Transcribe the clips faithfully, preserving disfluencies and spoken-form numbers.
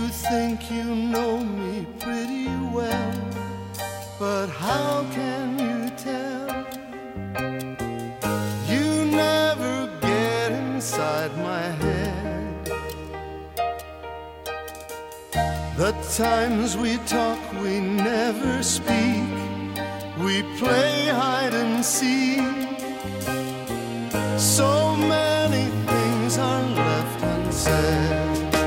think you know me pretty well, but how can you tell? You never get inside my head. The times we talk, we never speak. We play hide and seek. So many things are left unsaid.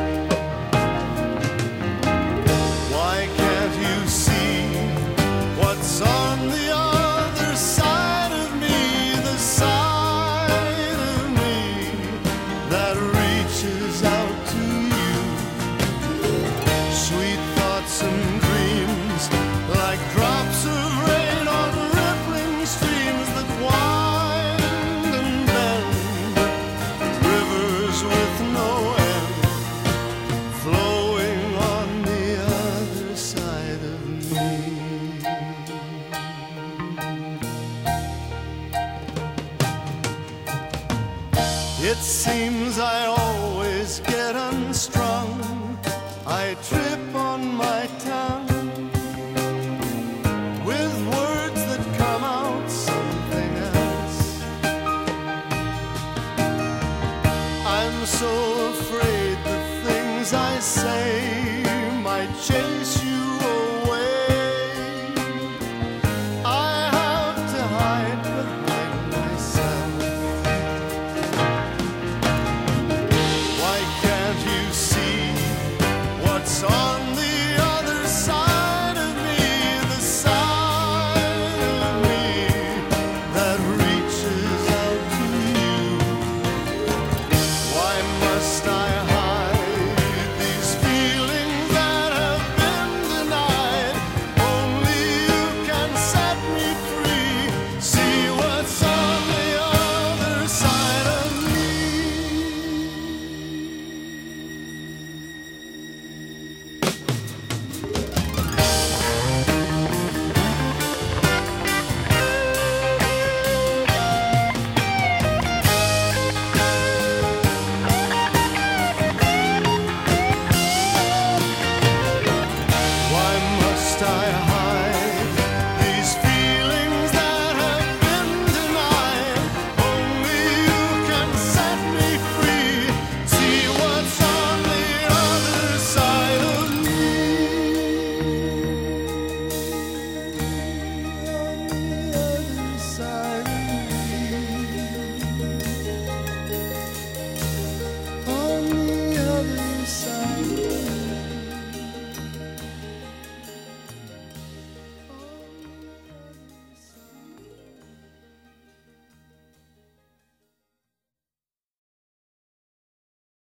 Why can't you see what's on the other side of me, the side of me that reaches out to you? Sweet thoughts and dreams, like drops of rain on rippling streams that wind and bend, rivers with no end, flowing on the other side of me. It seems I always get unstrung. I trip on my tongue with words that come out something else. I'm so afraid the things I say might chase